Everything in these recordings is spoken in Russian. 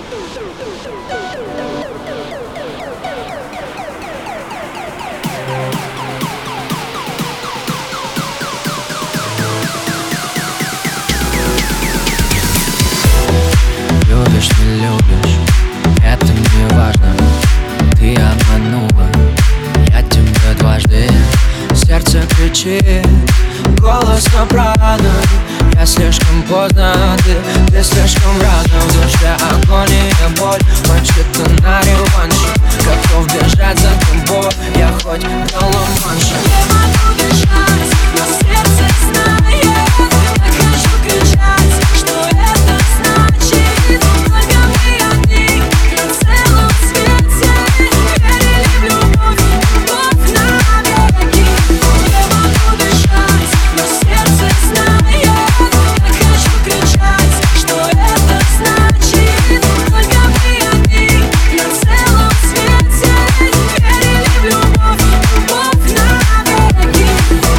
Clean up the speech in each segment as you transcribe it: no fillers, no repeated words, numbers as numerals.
Любишь, не любишь, это не важно. Ты обманула, я тебя дважды. Сердце кричит, голос оправдан. Я слишком поздно, ты слишком рано. В душе агония, боль, хочет на реванш. Готов бежать за тобой, я хоть до Ла-Манша. Не могу бежать, но сердце знает. Так хочу кричать, что это значит. Только мы одни на целом свете. Верили в любовь, любовь навеки. Не могу бежать, но сердце знает. Так хочу кричать, что это значит. Только мы одни на целом свете. Верили в любовь, любовь навеки.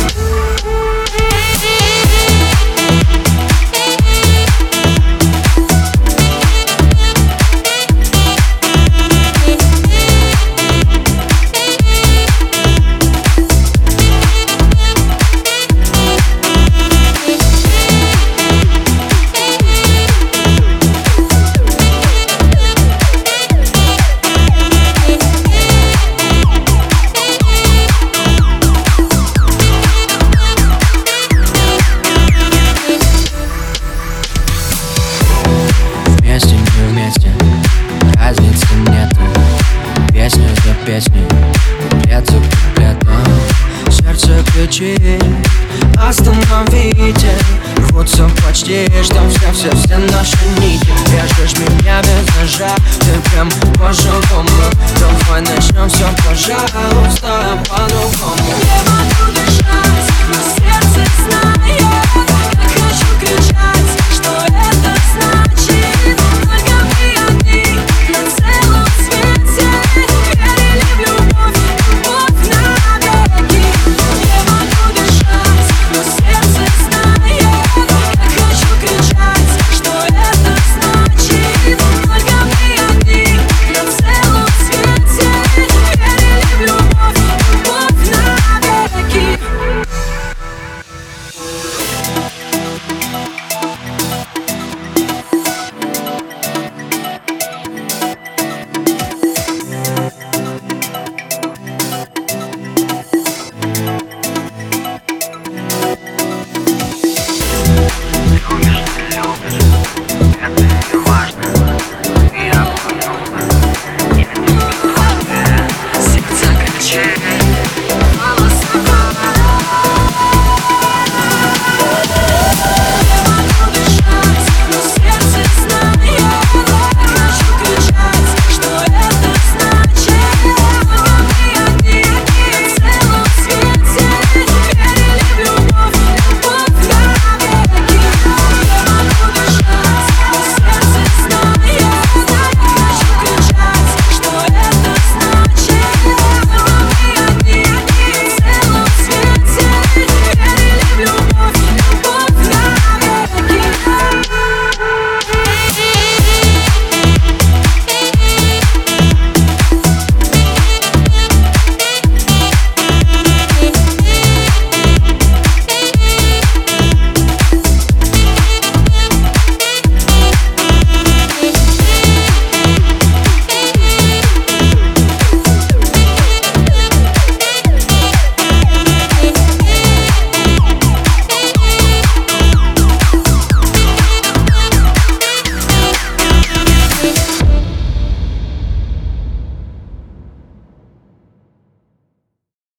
Вместе, не вместе, разницы нету. Песню за песней, куплет за куплетом. Сердце кричит, остановите. Рвутся почти, что все наши нити. Режешь меня без ножа, ты прям по-живому. Давай начнем все, пожалуйста, по-другому. Не могу дышать.